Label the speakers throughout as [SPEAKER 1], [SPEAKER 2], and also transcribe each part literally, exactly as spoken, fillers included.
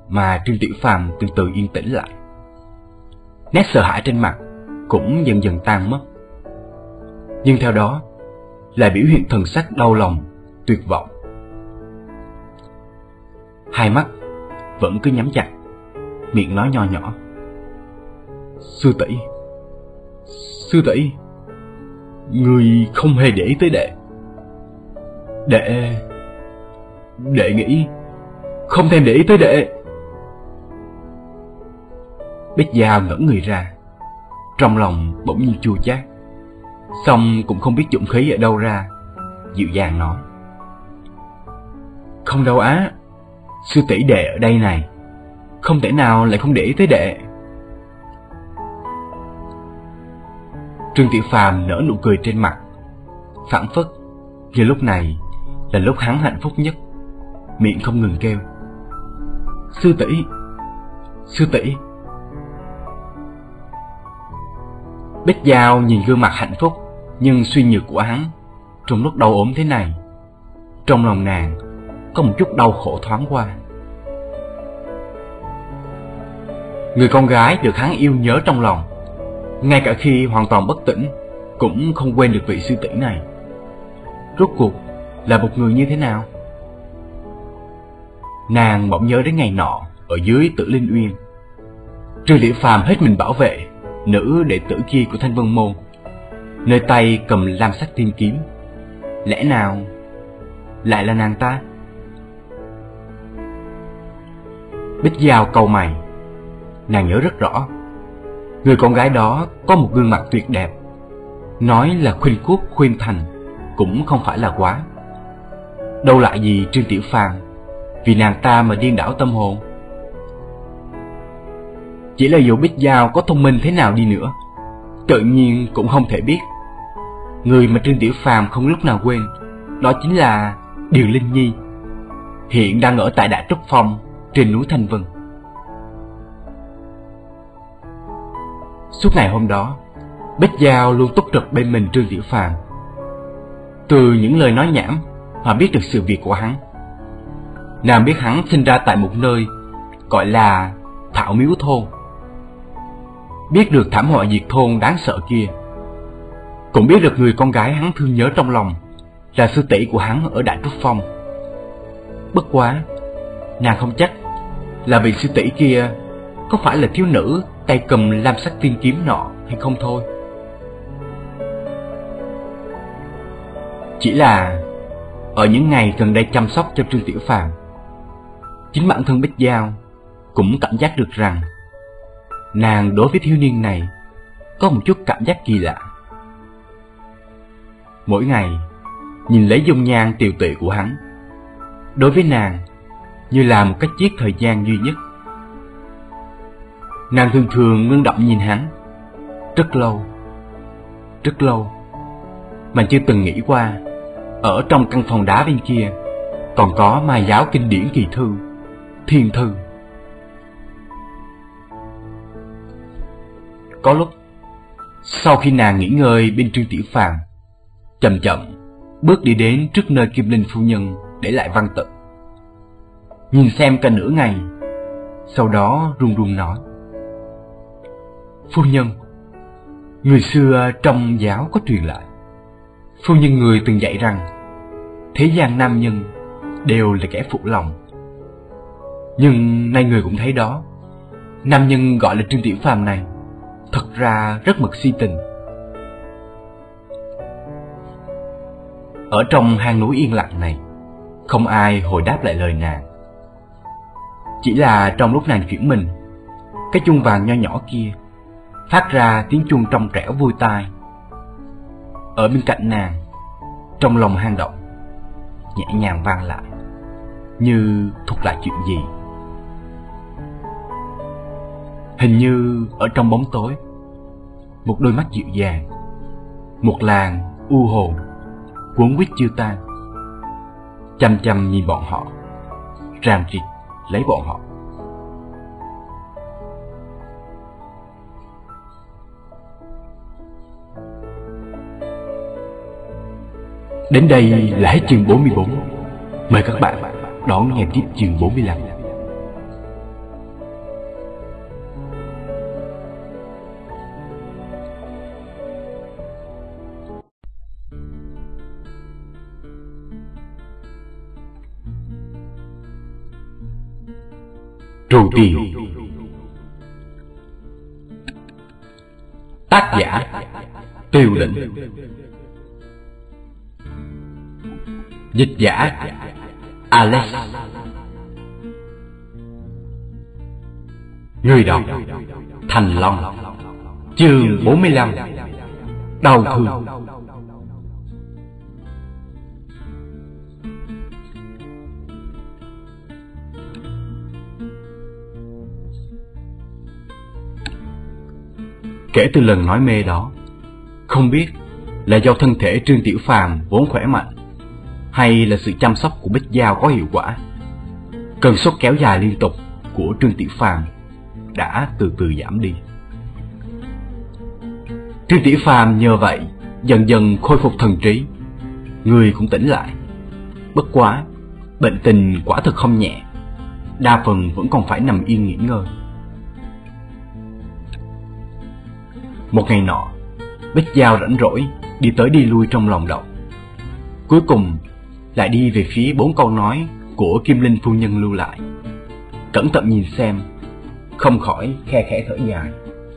[SPEAKER 1] mà Trương Tiểu Phàm từ từ yên tĩnh lại. Nét sợ hãi trên mặt cũng dần dần tan mất, nhưng theo đó là biểu hiện thần sắc đau lòng, tuyệt vọng. Hai mắt vẫn cứ nhắm chặt, miệng nói nho nhỏ: "Sư tỷ, sư tỷ, người không hề để ý tới đệ. Đệ, đệ nghĩ không thèm để ý tới đệ." Bích Giao ngẩn người ra, trong lòng bỗng nhiên chua chát, xong cũng không biết dũng khí ở đâu ra, dịu dàng nói: "Không đâu á, sư tỷ đệ ở đây này, không thể nào lại không để ý tới đệ." Trương Tiểu Phàm nở nụ cười trên mặt, phảng phất như lúc này là lúc hắn hạnh phúc nhất, miệng không ngừng kêu: "Sư tỷ, sư tỷ." Bích Giao nhìn gương mặt hạnh phúc nhưng suy nhược của hắn trong lúc đau ốm thế này, trong lòng nàng có một chút đau khổ thoáng qua. Người con gái được hắn yêu nhớ trong lòng, ngay cả khi hoàn toàn bất tỉnh cũng không quên được vị sư tỷ này, rốt cuộc là một người như thế nào? Nàng bỗng nhớ đến ngày nọ ở dưới Tử Linh Uyên, Trương Tiểu Phàm hết mình bảo vệ nữ đệ tử kia của Thanh Vân Môn, nơi tay cầm lam sắc thiên kiếm. Lẽ nào lại là nàng ta? Bích Giao cau mày, nàng nhớ rất rõ, người con gái đó có một gương mặt tuyệt đẹp, nói là khuynh quốc khuyên thành cũng không phải là quá. Đâu lại gì Trương Tiểu Phàm vì nàng ta mà điên đảo tâm hồn. Chỉ là dù Bích Giao có thông minh thế nào đi nữa, tự nhiên cũng không thể biết, người mà Trương Tiểu Phàm không lúc nào quên, đó chính là Điền Linh Nhi, hiện đang ở tại Đại Trúc Phong trên núi Thanh Vân. Suốt ngày hôm đó, Bích Giao luôn túc trực bên mình Trương Tiểu Phàm. Từ những lời nói nhảm mà biết được sự việc của hắn. Nàng biết hắn sinh ra tại một nơi gọi là Thảo Miếu Thôn, biết được thảm họa diệt thôn đáng sợ kia, cũng biết được người con gái hắn thương nhớ trong lòng là sư tỷ của hắn ở Đại Trúc Phong. Bất quá, nàng không chắc là vị sư tỷ kia có phải là thiếu nữ tay cầm lam sắc tiên kiếm nọ hay không thôi. Chỉ là ở những ngày gần đây chăm sóc cho Trương Tiểu Phàm, chính bản thân Bích Giao cũng cảm giác được rằng nàng đối với thiếu niên này có một chút cảm giác kỳ lạ. Mỗi ngày nhìn lấy dung nhan tiều tụy của hắn, đối với nàng như là một cái chiếc thời gian duy nhất. Nàng thường thường ngưng động nhìn hắn rất lâu, rất lâu, mà chưa từng nghĩ qua ở trong căn phòng đá bên kia còn có mai giáo kinh điển kỳ thư, thiên thư. Có lúc, sau khi nàng nghỉ ngơi bên Trương Tiểu Phàm, chậm chậm bước đi đến trước nơi Kim Linh phu nhân để lại văn tự, nhìn xem cả nửa ngày, sau đó run run nói: "Phu nhân, người xưa trong giáo có truyền lại, phu nhân người từng dạy rằng thế gian nam nhân đều là kẻ phụ lòng. Nhưng nay người cũng thấy đó, nam nhân gọi là Trương Tiểu Phàm này thật ra rất mực si tình." Ở trong hang núi yên lặng này, không ai hồi đáp lại lời nàng. Chỉ là trong lúc nàng chuyển mình, cái chuông vàng nho nhỏ kia phát ra tiếng chuông trong trẻo vui tai. Ở bên cạnh nàng, trong lòng hang động, nhẹ nhàng vang lại, như thuộc lại chuyện gì. Hình như ở trong bóng tối, một đôi mắt dịu dàng, một làn u hồn cuốn quýt chưa tan, chăm chăm nhìn bọn họ, ràng rịt lấy bọn họ. Đến đây là hết chương bốn mươi bốn. Mời các bạn đón nghe tiếp chương bốn mươi lăm. Trù Tiền. Tác giả Tiêu Định. Dịch giả Alex. Người đọc Thành Long. Chương bốn mươi lăm. Đau thương. Kể từ lần nói mê đó, không biết là do thân thể Trương Tiểu Phàm vốn khỏe mạnh, hay là sự chăm sóc của Bích Giao có hiệu quả, cơn sốt kéo dài liên tục của Trương Tiểu Phàm đã từ từ giảm đi. Trương Tiểu Phàm nhờ vậy dần dần khôi phục thần trí, người cũng tỉnh lại. Bất quá, bệnh tình quả thực không nhẹ, đa phần vẫn còn phải nằm yên nghỉ ngơi. Một ngày nọ, Bích Giao rảnh rỗi đi tới đi lui trong lòng động, cuối cùng lại đi về phía bốn câu nói của Kim Linh phu nhân lưu lại. Cẩn thận nhìn xem, không khỏi khe khẽ thở dài.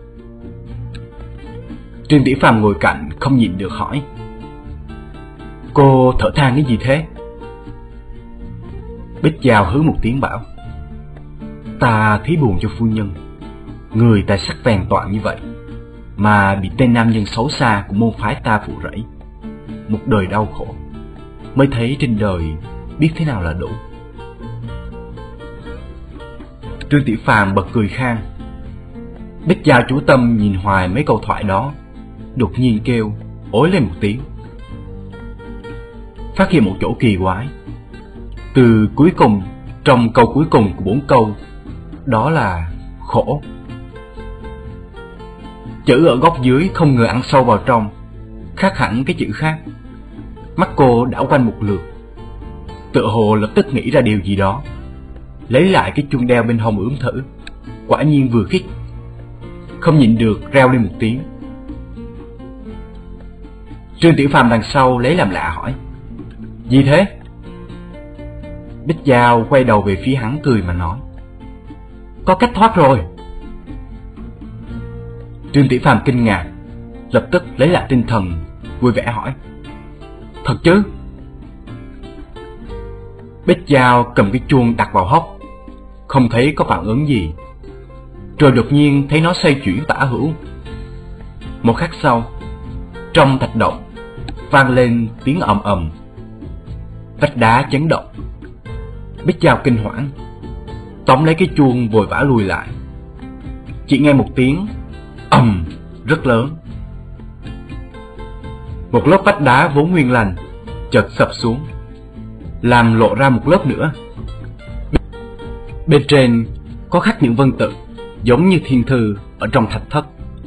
[SPEAKER 1] Trương Tiểu Phàm ngồi cạnh không nhịn được hỏi: "Cô thở than cái gì thế?" Bích Giao hứ một tiếng bảo: "Ta thấy buồn cho phu nhân. Người tài sắc vẹn toàn như vậy mà bị tên nam nhân xấu xa của môn phái ta phụ rẫy, một đời đau khổ, mới thấy trên đời biết thế nào là đủ." Trương Tiểu Phàm bật cười khan. Bích Giao chú tâm nhìn hoài mấy câu thoại đó, đột nhiên kêu ối lên một tiếng, phát hiện một chỗ kỳ quái. Từ cuối cùng, trong câu cuối cùng của bốn câu, đó là khổ. Chữ ở góc dưới không ngờ ăn sâu vào trong, khác hẳn cái chữ khác. Mắt cô đảo quanh một lượt, tựa hồ lập tức nghĩ ra điều gì đó, lấy lại cái chuông đeo bên hông ướm thử, quả nhiên vừa khít, không nhịn được reo lên một tiếng. Trương Tiểu Phàm đằng sau lấy làm lạ hỏi: "Gì thế?" Bích Giao quay đầu về phía hắn cười mà nói: "Có cách thoát rồi." Trương Tiểu Phàm kinh ngạc, lập tức lấy lại tinh thần, vui vẻ hỏi: "Thật chứ?" Bích Giao cầm cái chuông đặt vào hốc, không thấy có phản ứng gì, rồi đột nhiên thấy nó xoay chuyển tả hữu. Một khắc sau, trong thạch động vang lên tiếng ầm ầm, vách đá chấn động. Bích Giao kinh hoảng, tóm lấy cái chuông vội vã lùi lại. Chỉ nghe một tiếng ầm rất lớn, một lớp vách đá vốn nguyên lành chợt sập xuống, làm lộ ra một lớp nữa. Bên trên có khắc những vân tự giống như thiên thư ở trong thạch thất.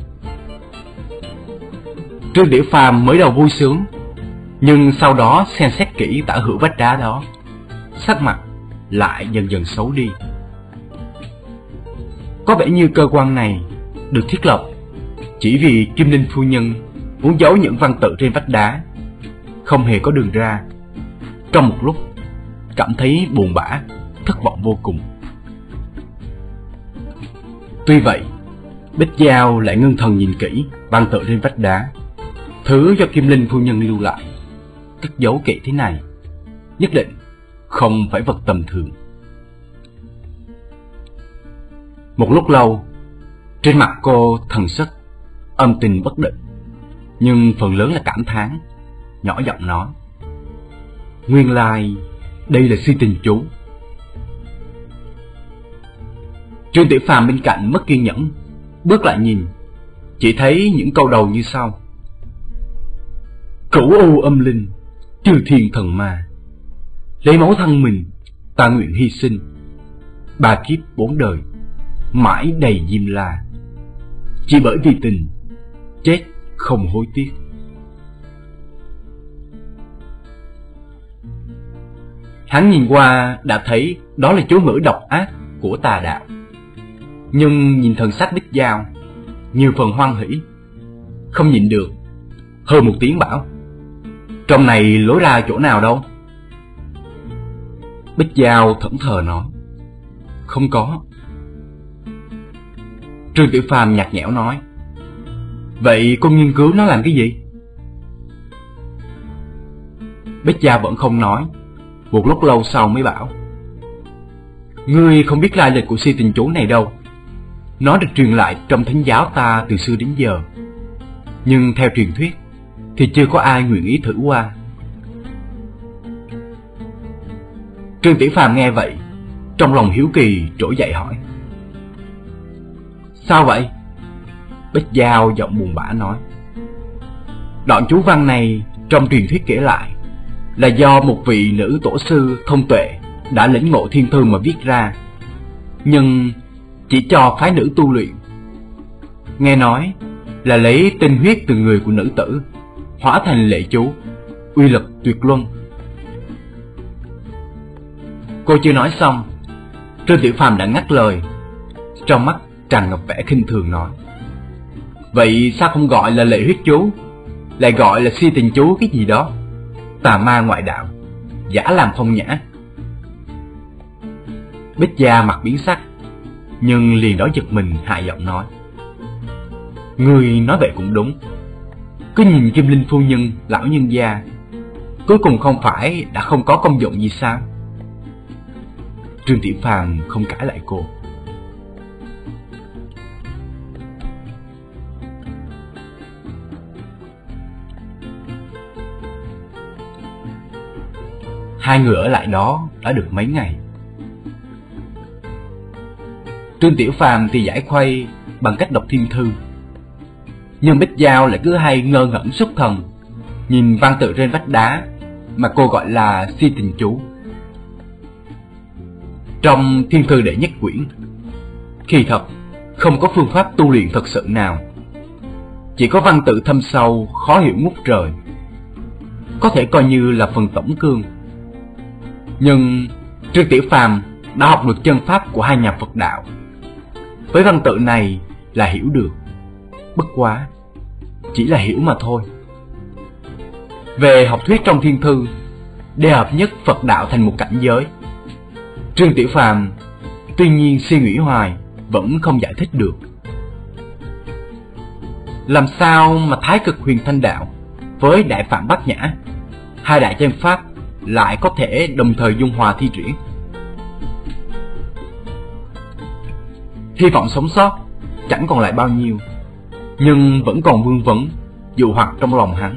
[SPEAKER 1] Trương Tiểu Phàm mới đầu vui sướng, nhưng sau đó xem xét kỹ tả hữu vách đá đó, sắc mặt lại dần dần xấu đi. Có vẻ như cơ quan này được thiết lập chỉ vì Kim Linh phu nhân muốn giấu những văn tự trên vách đá, không hề có đường ra. Trong một lúc cảm thấy buồn bã, thất vọng vô cùng. Tuy vậy, Bích Giao lại ngưng thần nhìn kỹ văn tự trên vách đá, thứ do Kim Linh phu nhân lưu lại, cất giấu kỹ thế này, nhất định không phải vật tầm thường. Một lúc lâu, trên mặt cô thần sắc âm tình bất định, nhưng phần lớn là cảm thán, nhỏ giọng nói: "Nguyên lai đây là si tình chú." Trương Tiểu Phàm bên cạnh mất kiên nhẫn, bước lại nhìn, chỉ thấy những câu đầu như sau: "Cửu u âm linh, chư thiên thần ma, lấy máu thân mình, ta nguyện hy sinh. Ba kiếp bốn đời, mãi đầy diêm la, chỉ bởi vì tình, chết không hối tiếc." Hắn nhìn qua đã thấy đó là chú ngữ độc ác của tà đạo, nhưng nhìn thần sắc Bích Giao nhiều phần hoan hỉ, không nhịn được hơ một tiếng bảo: "Trong này lối ra chỗ nào đâu?" Bích Giao thẫn thờ nói: Không có. Trương Tiểu Phàm nhạt nhẽo nói. Vậy cô nghiên cứu nó làm cái gì? Bích Giao vẫn không nói. Một lúc lâu sau mới bảo. Ngươi không biết lai lịch của si tình chú này đâu. Nó được truyền lại trong thánh giáo ta từ xưa đến giờ. Nhưng theo truyền thuyết thì chưa có ai nguyện ý thử qua. Trương Tiểu Phàm nghe vậy, trong lòng hiếu kỳ trỗi dậy hỏi. Sao vậy? Bích Giao giọng buồn bã nói. Đoạn chú văn này trong truyền thuyết kể lại là do một vị nữ tổ sư thông tuệ đã lĩnh ngộ thiên thư mà viết ra, nhưng chỉ cho phái nữ tu luyện. Nghe nói là lấy tinh huyết từ người của nữ tử hóa thành lệ chú, uy lực tuyệt luân. Cô chưa nói xong, Trương Tiểu Phàm đã ngắt lời, trong mắt tràn ngập vẻ khinh thường nói. Vậy sao không gọi là lệ huyết chú, lại gọi là si tình chú cái gì đó? Tà ma ngoại đạo, giả làm phong nhã. Bích Gia mặt biến sắc, nhưng liền đó giật mình hạ giọng nói. Ngươi nói vậy cũng đúng. Cứ nhìn Kim Linh phu nhân, lão nhân gia, cuối cùng không phải đã không có công dụng gì sao? Trương Tiểu Phàm không cãi lại cô. Hai người ở lại đó đã được mấy ngày. Trương Tiểu Phàm thì giải khuây bằng cách đọc thiên thư, nhưng Bích Giao lại cứ hay ngơ ngẩn xuất thần, nhìn văn tự trên vách đá mà cô gọi là si tình chú. Trong thiên thư đệ nhất quyển, kỳ thật không có phương pháp tu luyện thật sự nào, chỉ có văn tự thâm sâu khó hiểu ngút trời, có thể coi như là phần tổng cương. Nhưng Trương Tiểu Phàm đã học được chân pháp của hai nhà Phật đạo, với văn tự này là hiểu được, bất quá chỉ là hiểu mà thôi. Về học thuyết trong thiên thư, để hợp nhất Phật đạo thành một cảnh giới, Trương Tiểu Phàm tuy nhiên suy nghĩ hoài vẫn không giải thích được. Làm sao mà Thái Cực Huyền Thanh đạo với Đại Phạm Bát Nhã, hai đại chân pháp lại có thể đồng thời dung hòa thi triển? Hy vọng sống sót chẳng còn lại bao nhiêu, nhưng vẫn còn vương vấn dụ hoặc trong lòng hắn.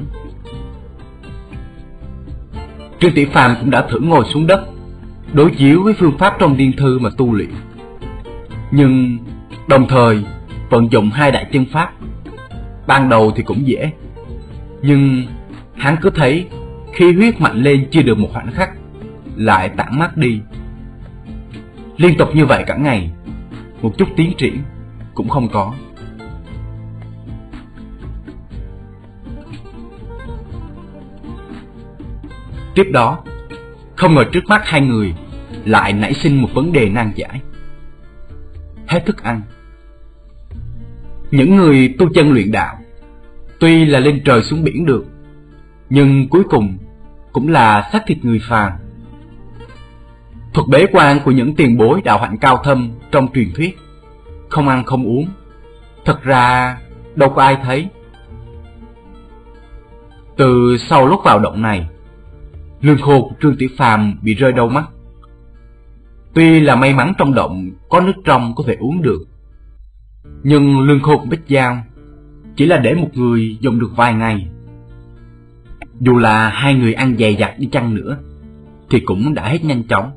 [SPEAKER 1] Trương Tiểu Phàm cũng đã thử ngồi xuống đất đối chiếu với phương pháp trong thiên thư mà tu luyện, nhưng đồng thời vận dụng hai đại chân pháp. Ban đầu thì cũng dễ, nhưng hắn cứ thấy khí huyết mạnh lên chưa được một khoảnh khắc lại tản mát đi. Liên tục như vậy cả ngày, một chút tiến triển cũng không có. Tiếp đó, không ngờ trước mắt hai người lại nảy sinh một vấn đề nan giải. Hết thức ăn. Những người tu chân luyện đạo tuy là lên trời xuống biển được, nhưng cuối cùng cũng là xác thịt người phàm. Thuật bế quan của những tiền bối đạo hạnh cao thâm trong truyền thuyết, không ăn không uống, thật ra đâu có ai thấy. Từ sau lúc vào động này, lương khô của Trương Tiểu Phàm bị rơi đâu mất. Tuy là may mắn trong động có nước trong có thể uống được, nhưng lương khô của Bích Giao chỉ là để một người dùng được vài ngày. Dù là hai người ăn dày dặt đi chăng nữa thì cũng đã hết nhanh chóng.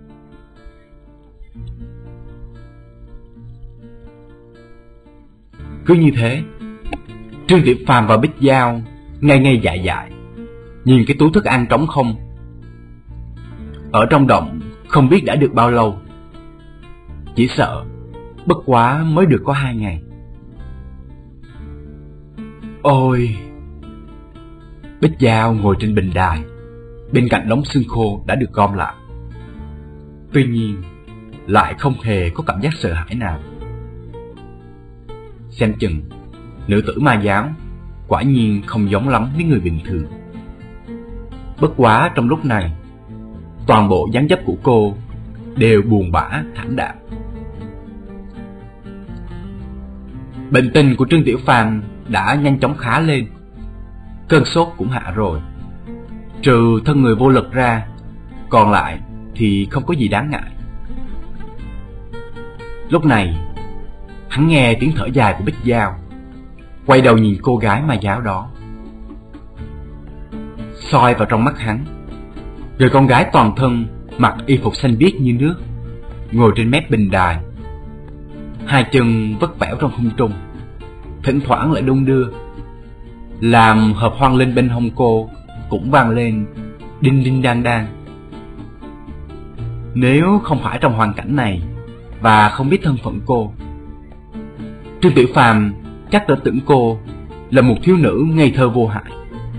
[SPEAKER 1] Cứ như thế, Trương Tiểu Phàm và Bích Giao ngây ngây dại dại nhìn cái túi thức ăn trống không. Ở trong động không biết đã được bao lâu, chỉ sợ bất quá mới được có hai ngày. Ôi! Bích Giao ngồi trên bình đài, bên cạnh đống xương khô đã được gom lại. Tuy nhiên lại không hề có cảm giác sợ hãi nào. Xem chừng nữ tử ma giáo quả nhiên không giống lắm với người bình thường. Bất quá trong lúc này, toàn bộ dáng dấp của cô đều buồn bã, thảm đạm. Bệnh tình của Trương Tiểu Phàm đã nhanh chóng khá lên, cơn sốt cũng hạ rồi. Trừ thân người vô lực ra, còn lại thì không có gì đáng ngại. Lúc này, hắn nghe tiếng thở dài của Bích Giao, quay đầu nhìn cô gái ma giáo đó, soi vào trong mắt hắn. Người con gái toàn thân mặc y phục xanh biếc như nước, ngồi trên mép bình đài, hai chân vất vẻo trong không trung, thỉnh thoảng lại đung đưa, làm hợp hoan linh bên hông cô cũng vang lên đinh đinh đang đang. Nếu không phải trong hoàn cảnh này và không biết thân phận cô, Trương Tiểu Phàm chắc đã tưởng cô là một thiếu nữ ngây thơ vô hại.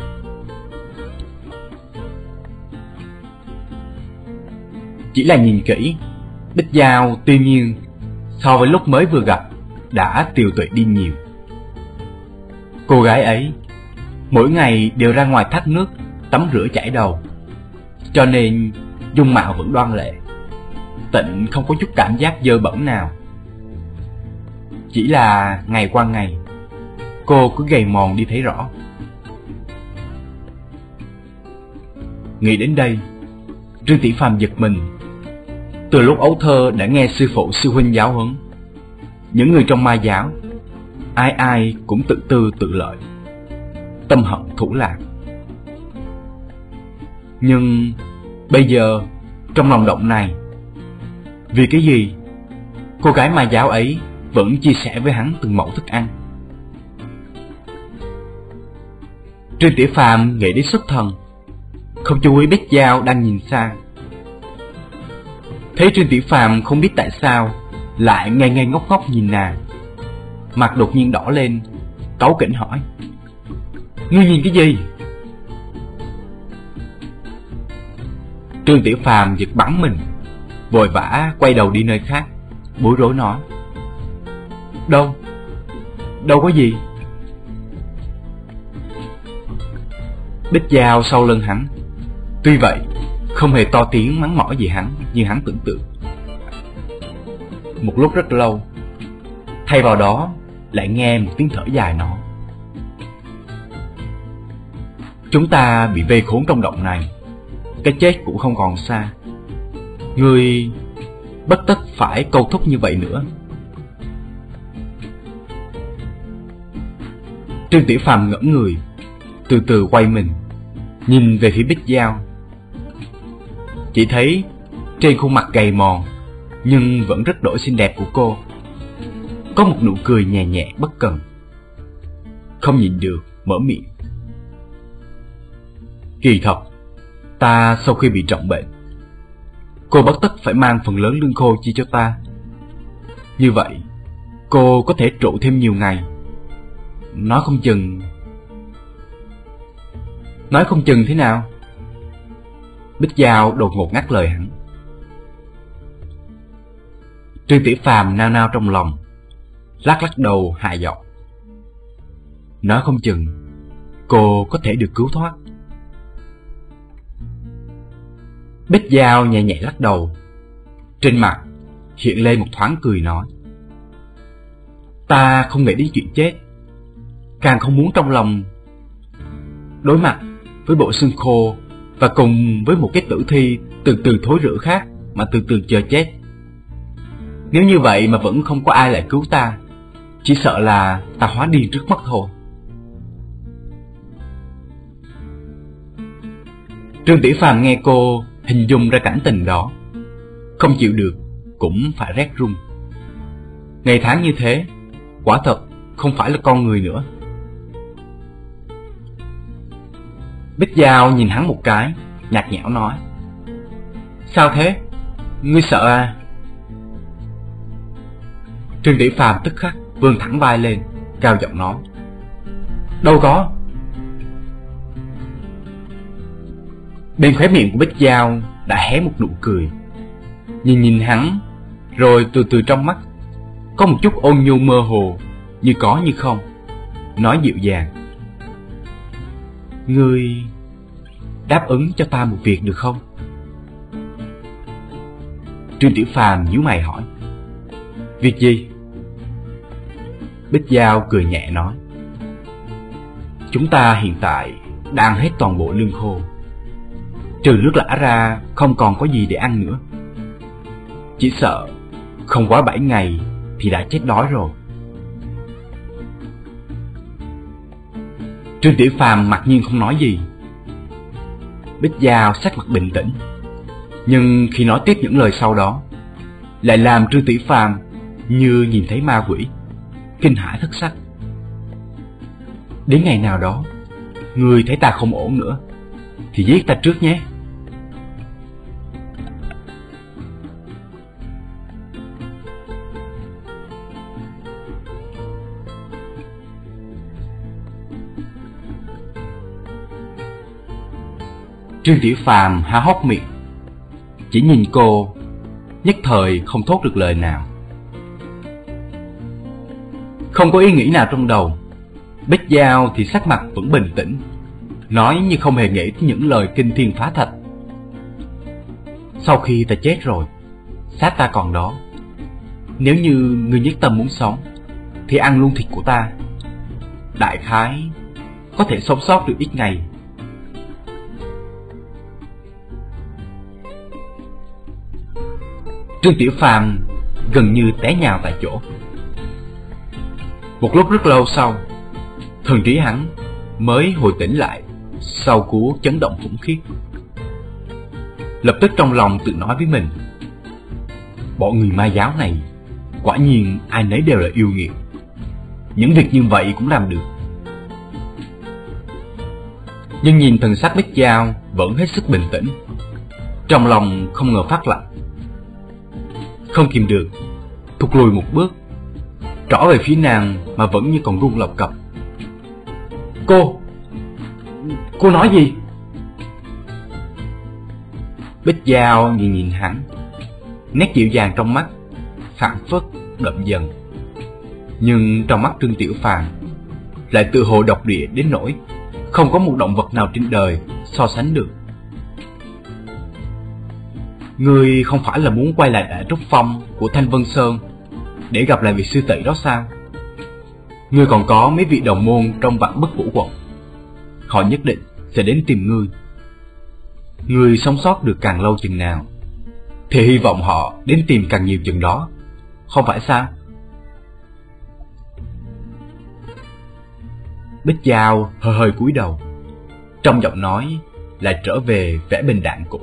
[SPEAKER 1] Chỉ là nhìn kỹ, Bích Giao tuy nhiên so với lúc mới vừa gặp đã tiều tụy đi nhiều. Cô gái ấy mỗi ngày đều ra ngoài thác nước tắm rửa chải đầu, cho nên dung mạo vẫn đoan lệ, Tịnh không có chút cảm giác dơ bẩn nào. Chỉ là ngày qua ngày, cô cứ gầy mòn đi thấy rõ. Nghĩ đến đây, Trương Tiểu Phàm giật mình. Từ lúc ấu thơ đã nghe sư phụ sư huynh giáo huấn, những người trong ma giáo ai ai cũng tự tư tự lợi, tâm hận thủ lạc. Nhưng bây giờ trong lòng động này, vì cái gì cô gái ma giáo ấy vẫn chia sẻ với hắn từng mẫu thức ăn? Trương Tiểu Phàm nghĩ đến xuất thần, không chú ý Bích Giao đang nhìn xa. Thấy Trương Tiểu Phàm không biết tại sao lại ngây ngây ngốc ngốc nhìn nàng, mặt đột nhiên đỏ lên, cáu kỉnh hỏi: "Ngươi nhìn cái gì?" Trương Tiểu Phàm giật bắn mình, vội vã quay đầu đi nơi khác, bối rối nói: Đâu, đâu có gì. Bích Giao sau lưng hắn, tuy vậy không hề to tiếng mắng mỏ gì hắn như hắn tưởng tượng. Một lúc rất lâu, thay vào đó lại nghe một tiếng thở dài nói: "Chúng ta bị vây khốn trong động này, cái chết cũng không còn xa. Ngươi bất tất phải câu thúc như vậy nữa." Trương Tiểu Phàm ngẫm người, từ từ quay mình, nhìn về phía Bích Giao. Chỉ thấy trên khuôn mặt gầy mòn nhưng vẫn rất đổi xinh đẹp của cô có một nụ cười nhẹ nhẹ bất cần. Không nhịn được mở miệng: "Kỳ thật, ta sau khi bị trọng bệnh, cô bất tất phải mang phần lớn lương khô chia cho ta. Như vậy, cô có thể trụ thêm nhiều ngày. Nói không chừng..." "Nói không chừng thế nào?" Bích Giao đột ngột ngắt lời hắn. Trương Tiểu Phàm nao nao trong lòng, lắc lắc đầu hạ giọng: "Nói không chừng cô có thể được cứu thoát." Bích Giao nhẹ nhẹ lắc đầu, trên mặt hiện lên một thoáng cười nói: "Ta không nghĩ đến chuyện chết, càng không muốn trong lòng đối mặt với bộ xương khô và cùng với một cái tử thi từ từ thối rữa khác mà từ từ chờ chết. Nếu như vậy mà vẫn không có ai lại cứu ta, chỉ sợ là ta hóa điên trước mắt thôi." Trương Tiểu Phàm nghe cô hình dung ra cảnh tình đó, không chịu được cũng phải rét run. Ngày tháng như thế, quả thật không phải là con người nữa. Bích Giao nhìn hắn một cái, nhạt nhẽo nói: "Sao thế? Ngươi sợ à?" Trương Tiểu Phàm tức khắc vươn thẳng vai lên, cao giọng nói: "Đâu có." Bên khóe miệng của Bích Giao đã hé một nụ cười, nhìn nhìn hắn, rồi từ từ trong mắt có một chút ôn nhu mơ hồ, như có như không, nói dịu dàng: "Ngươi đáp ứng cho ta một việc được không?" Trương Tiểu Phàm nhíu mày hỏi: Việc gì? Bích Giao cười nhẹ nói: Chúng ta hiện tại đang hết toàn bộ lương khô, trừ nước lã ra không còn có gì để ăn nữa. Chỉ sợ không quá bảy ngày thì đã chết đói rồi. Trương Tiểu Phàm mặc nhiên không nói gì. Bích Giao sắc mặt bình tĩnh, nhưng khi nói tiếp những lời sau đó lại làm Trương Tiểu Phàm như nhìn thấy ma quỷ, kinh hãi thất sắc. Đến ngày nào đó, ngươi thấy ta không ổn nữa thì giết ta trước nhé. Trương Tiểu Phàm há hốc miệng, chỉ nhìn cô, nhất thời không thốt được lời nào. Không có ý nghĩ nào trong đầu, Bích Giao thì sắc mặt vẫn bình tĩnh, nói như không hề nghĩ tới những lời kinh thiên phá thạch. Sau khi ta chết rồi, xác ta còn đó. Nếu như ngươi nhất tâm muốn sống thì ăn luôn thịt của ta. Đại khái có thể sống sót được ít ngày. Trương Tiểu Phàm gần như té nhào tại chỗ. Một lúc rất lâu sau, thần trí hắn mới hồi tỉnh lại sau cú chấn động khủng khiếp. Lập tức trong lòng tự nói với mình: bọn người ma giáo này quả nhiên ai nấy đều là yêu nghiệt, những việc như vậy cũng làm được. Nhưng nhìn thần sắc Bích Giao vẫn hết sức bình tĩnh, trong lòng không ngờ phát lạnh. Không kìm được, thụt lùi một bước, trỏ về phía nàng mà vẫn như còn run lập cập. Cô, cô nói gì? Bích Giao nhìn nhìn hắn, nét dịu dàng trong mắt phảng phất đậm dần, nhưng trong mắt Trương Tiểu Phàm lại tự hồ độc địa đến nỗi không có một động vật nào trên đời so sánh được. Ngươi không phải là muốn quay lại Đại Trúc Phong của Thanh Vân Sơn để gặp lại vị sư tỷ đó sao? Ngươi còn có mấy vị đồng môn trong Vạn Bất Vũ quận, họ nhất định sẽ đến tìm ngươi. Ngươi sống sót được càng lâu chừng nào thì hy vọng họ đến tìm càng nhiều chừng đó, không phải sao? Bích Giao hơi hơi cúi đầu, trong giọng nói lại trở về vẻ bình đạm cũ.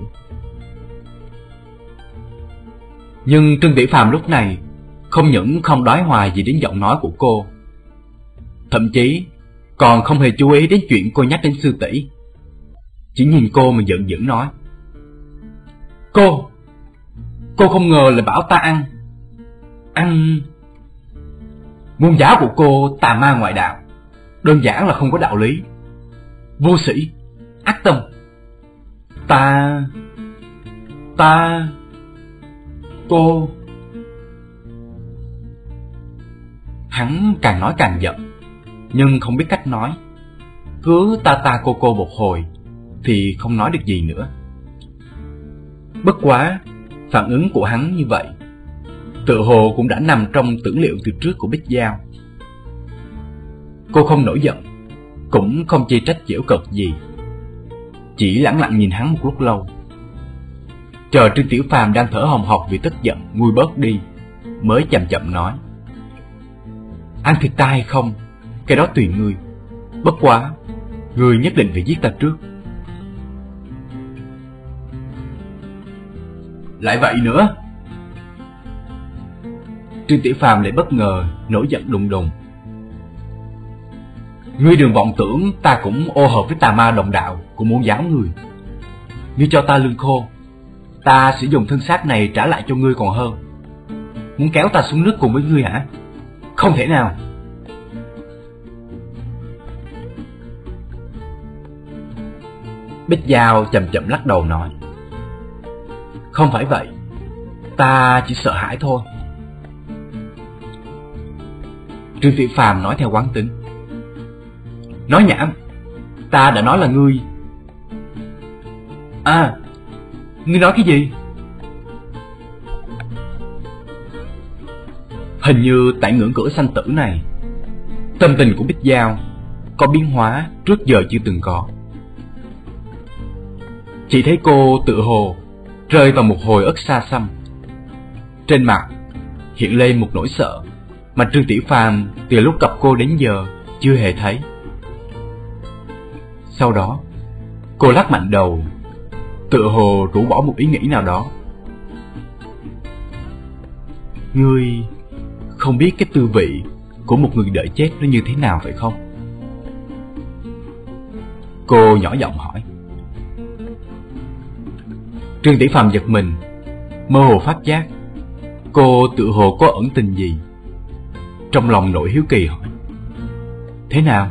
[SPEAKER 1] Nhưng Trương Tiểu Phàm lúc này không những không đoái hoài gì đến giọng nói của cô, thậm chí còn không hề chú ý đến chuyện cô nhắc đến sư tỷ, chỉ nhìn cô mà giận dữ nói: Cô, cô không ngờ lại bảo ta ăn, ăn... Môn giáo của cô tà ma ngoại đạo, đơn giản là không có đạo lý, vô sĩ, ác tâm. Ta... ta... Cô... Hắn càng nói càng giận, nhưng không biết cách nói, cứ ta ta cô cô một hồi thì không nói được gì nữa. Bất quá phản ứng của hắn như vậy tự hồ cũng đã nằm trong tưởng liệu từ trước của Bích Giao. Cô không nổi giận, cũng không chê trách giễu cợt gì, chỉ lẳng lặng nhìn hắn một lúc lâu, chờ Trương Tiểu Phàm đang thở hồng hộc vì tức giận nguôi bớt đi, mới chậm chậm nói: Ăn thịt ta hay không, cái đó tùy ngươi. Bất quá ngươi nhất định phải giết ta trước. Lại vậy nữa? Trương Tiểu Phàm lại bất ngờ nổi giận đùng đùng. Ngươi đừng vọng tưởng ta cũng ô hợp với tà ma đồng đạo của môn giáo ngươi. Ngươi cho ta lương khô, ta sẽ dùng thân xác này trả lại cho ngươi còn hơn. Muốn kéo ta xuống nước cùng với ngươi hả? Không thể nào. Bích Giao chậm chậm lắc đầu nói: Không phải vậy, ta chỉ sợ hãi thôi. Trương Tiểu Phàm nói theo quán tính: Nói nhảm, ta đã nói là ngươi. À, ngươi nói cái gì? Hình như tại ngưỡng cửa sanh tử này, tâm tình của Bích Giao có biến hóa trước giờ chưa từng có. Chỉ thấy cô tự hồ rơi vào một hồi ức xa xăm. Trên mặt hiện lên một nỗi sợ mà Trương Tiểu Phàm từ lúc gặp cô đến giờ chưa hề thấy. Sau đó, cô lắc mạnh đầu, tự hồ rũ bỏ một ý nghĩ nào đó. Ngươi không biết cái tư vị của một người đợi chết nó như thế nào phải không? Cô nhỏ giọng hỏi. Trương Tiểu Phàm giật mình, mơ hồ phát giác cô tự hồ có ẩn tình gì. Trong lòng nổi hiếu kỳ hỏi: thế nào?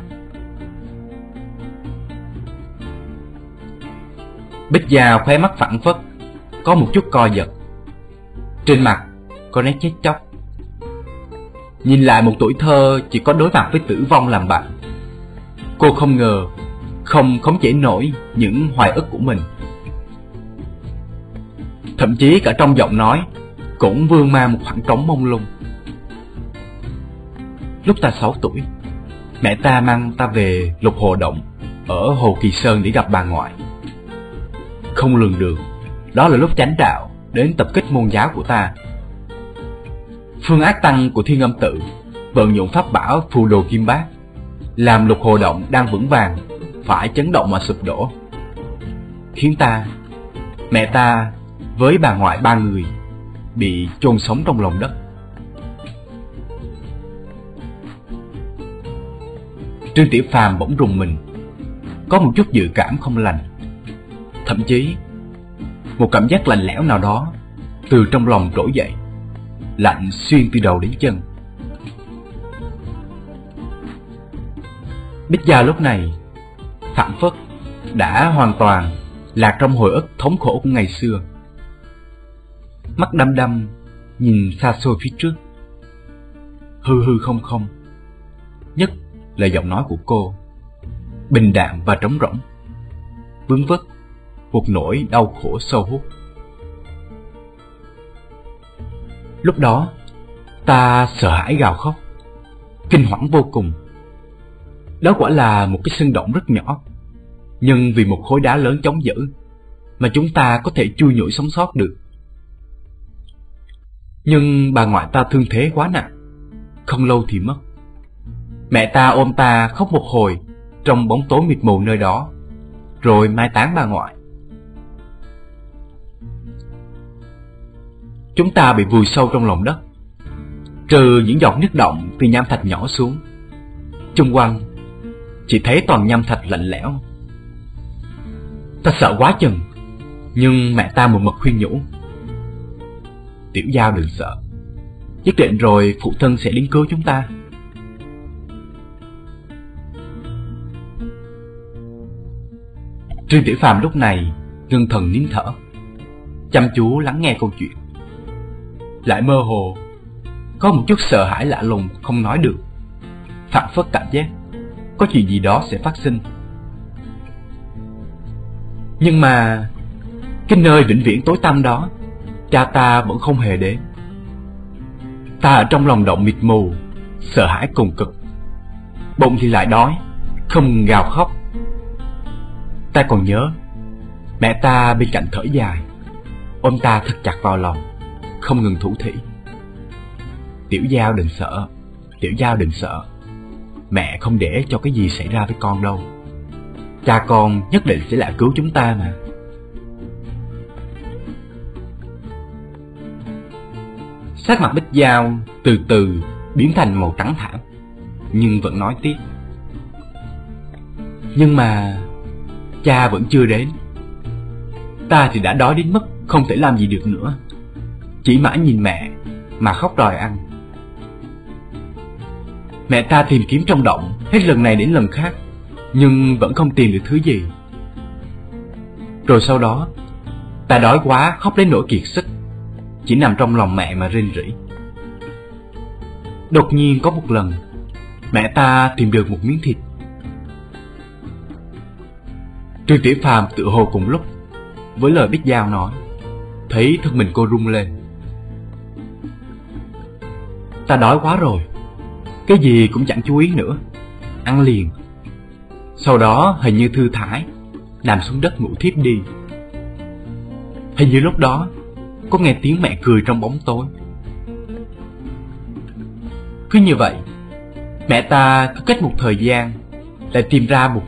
[SPEAKER 1] Bích Giao khóe mắt phẳng phất, có một chút co giật. Trên mặt có nét chết chóc. Nhìn lại một tuổi thơ chỉ có đối mặt với tử vong làm bạn, cô không ngờ không khống chế nổi những hoài ức của mình. Thậm chí cả trong giọng nói cũng vương mang một khoảng trống mông lung. Lúc ta sáu tuổi, mẹ ta mang ta về Lục Hồ Động ở Hồ Kỳ Sơn để gặp bà ngoại. Không lường được, đó là lúc chánh đạo đến tập kích môn giáo của ta. Phương Ác Tăng của Thiên Âm Tự vận dụng pháp bảo Phù Đồ Kim Bát, làm Lục Hồ Động đang vững vàng phải chấn động mà sụp đổ, khiến ta, mẹ ta với bà ngoại ba người bị chôn sống trong lòng đất. Trương Tiểu Phàm bỗng rùng mình, có một chút dự cảm không lành. Thậm chí một cảm giác lạnh lẽo nào đó từ trong lòng trỗi dậy, lạnh xuyên từ đầu đến chân. Bích Giao lúc này phảng phất đã hoàn toàn lạc trong hồi ức thống khổ của ngày xưa. Mắt đăm đăm nhìn xa xôi phía trước. Hư hư không không, nhất là giọng nói của cô, bình đạm và trống rỗng, vướng vất một nỗi đau khổ sâu hút. Lúc đó ta sợ hãi gào khóc, kinh hoảng vô cùng. Đó quả là một cái sân động rất nhỏ, nhưng vì một khối đá lớn chống giữ mà chúng ta có thể chui nhủi sống sót được. Nhưng bà ngoại ta thương thế quá nặng, không lâu thì mất. Mẹ ta ôm ta khóc một hồi trong bóng tối mịt mù nơi đó, rồi mai táng bà ngoại. Chúng ta bị vùi sâu trong lòng đất, trừ những giọt nước động từ nham thạch nhỏ xuống. Chung quanh chỉ thấy toàn nham thạch lạnh lẽo. Ta sợ quá chừng, nhưng mẹ ta một mực khuyên nhủ: Tiểu Giao đừng sợ, nhất định rồi phụ thân sẽ đến cứu chúng ta. Trương Tiểu Phàm lúc này ngưng thần nín thở, chăm chú lắng nghe câu chuyện. Lại mơ hồ có một chút sợ hãi lạ lùng không nói được, phảng phất cảm giác có chuyện gì đó sẽ phát sinh. Nhưng mà cái nơi vĩnh viễn tối tăm đó, cha ta vẫn không hề đến. Ta ở trong lòng động mịt mù, sợ hãi cùng cực. Bụng thì lại đói, không ngừng gào khóc. Ta còn nhớ mẹ ta bên cạnh thở dài, ôm ta thật chặt vào lòng, không ngừng thủ thỉ: Tiểu Giao đừng sợ, Tiểu Giao đừng sợ, mẹ không để cho cái gì xảy ra với con đâu. Cha con nhất định sẽ lại cứu chúng ta mà. Sắc mặt Bích Giao từ từ biến thành màu trắng thảm, nhưng vẫn nói tiếp: Nhưng mà cha vẫn chưa đến. Ta thì đã đói đến mức không thể làm gì được nữa, chỉ mãi nhìn mẹ mà khóc đòi ăn. Mẹ ta tìm kiếm trong động hết lần này đến lần khác, nhưng vẫn không tìm được thứ gì. Rồi sau đó ta đói quá khóc đến nỗi kiệt sức, chỉ nằm trong lòng mẹ mà rên rỉ. Đột nhiên có một lần, mẹ ta tìm được một miếng thịt. Trương Tiểu Phàm tự hồ cùng lúc với lời Bích Giao nói, thấy thân mình cô rung lên. Ta đói quá rồi, cái gì cũng chẳng chú ý nữa, ăn liền. Sau đó hình như thư thái, nằm xuống đất ngủ thiếp đi. Hình như lúc đó có nghe tiếng mẹ cười trong bóng tối. Cứ như vậy, mẹ ta cứ cách một thời gian lại tìm ra một